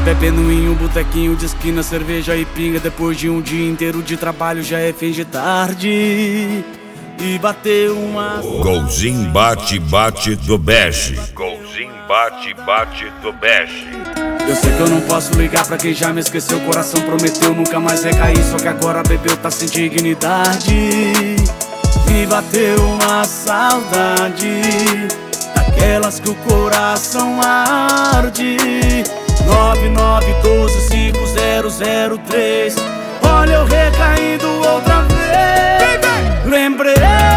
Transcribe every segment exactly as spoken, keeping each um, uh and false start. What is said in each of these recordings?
bebendo em um botequinho de esquina, cerveja e pinga. Depois de um dia inteiro de trabalho já é fim de tarde e bateu uma... Golzinho bate, bate do bege. Golzinho bate, bate do bege. Eu sei que eu não posso ligar pra quem já me esqueceu. O coração prometeu nunca mais recair, só que agora bebeu, tá sem dignidade e bateu uma saudade, daquelas que o coração arde. Nove nove um dois cinco zero zero três. Olha eu recaindo outra vez. Lembrei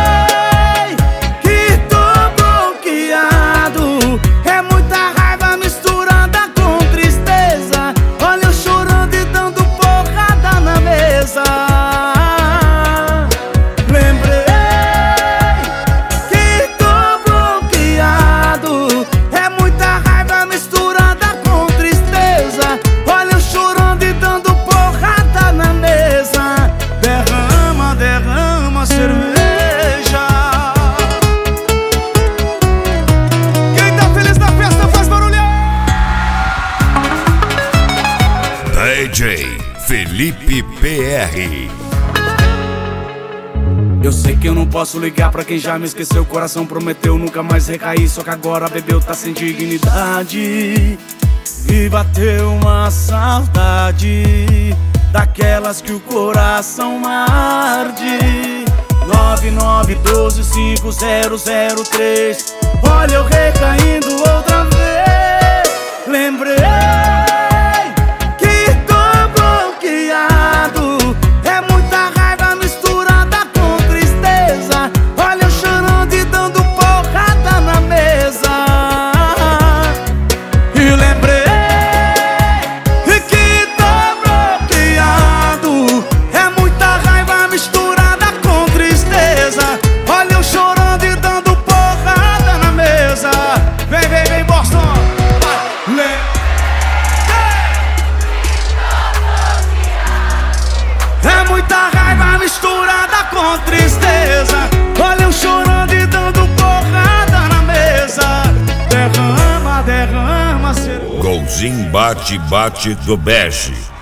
que tô bloqueado. É muita raiva misturada com tristeza. Olha eu chorando e dando porrada na mesa. Lembrei que tô bloqueado. É muita raiva misturada com tristeza. Olha eu chorando e dando porrada na mesa. Derrama, derrama cerveja. Quem tá feliz na festa faz barulhão. D J Felipe P R. Eu sei que eu não posso ligar pra quem já me esqueceu. O coração prometeu nunca mais recair, só que agora bebeu, tá sem dignidade e bateu uma saudade, daquelas que o coração arde. Nove nove um dois cinco zero zero três. Olha eu recaindo outra vez. Lembrei que tô bloqueado. É muita raiva misturada com tristeza. Olha eu chorando e dando porrada na mesa. E lembrei que tô bloqueado. É muita raiva misturada com tristeza. Olha eu chorando e dando porrada na mesa. Vem, vem, vem, Boston. É muita raiva misturada com tristeza. Olha eu chorando e dando porrada na mesa. Derrama, derrama cerveja. Golzinho bate, bate do bege.